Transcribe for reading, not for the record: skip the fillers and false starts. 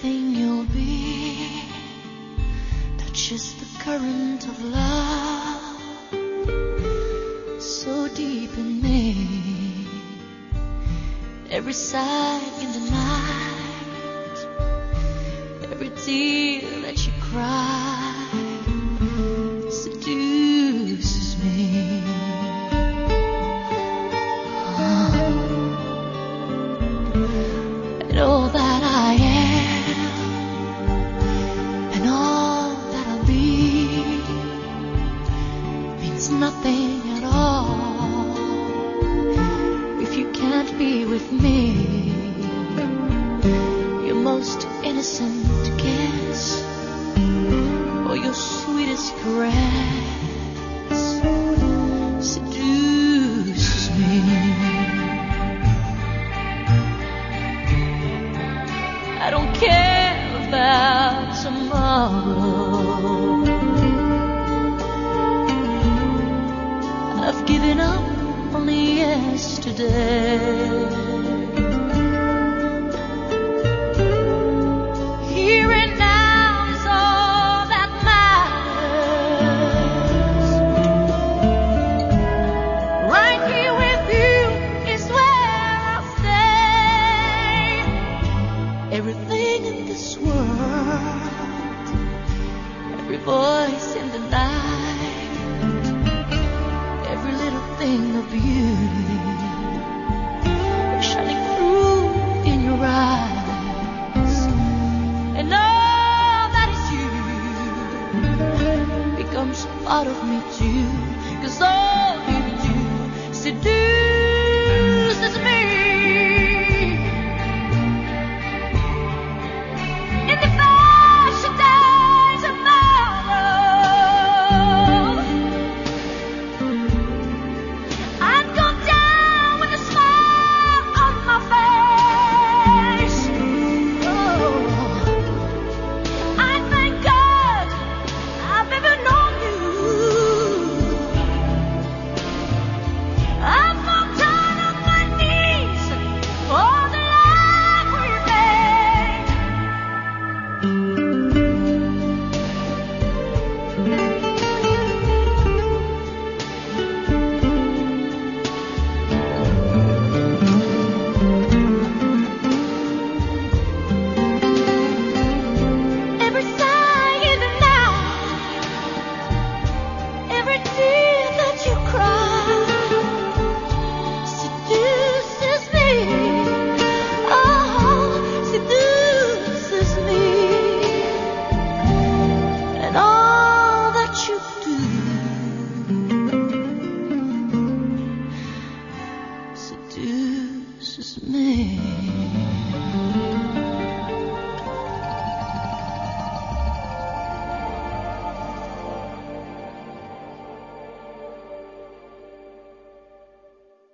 Everything you'll be touches the current of love so deep in me. Every sigh in the night, every tear that you cry seduces me. And all that I am and all that I'll be means nothing at all if you can't be with me. Your most innocent kiss or your sweetest caress seduces me. I don't care about tomorrow. I've given up on yesterday. Here and now is all that matters. Right here with you is where I'll stay. Everything in this world, every voice in the night, every little thing of beauty shining through in your eyes, and all that is you becomes part of me too.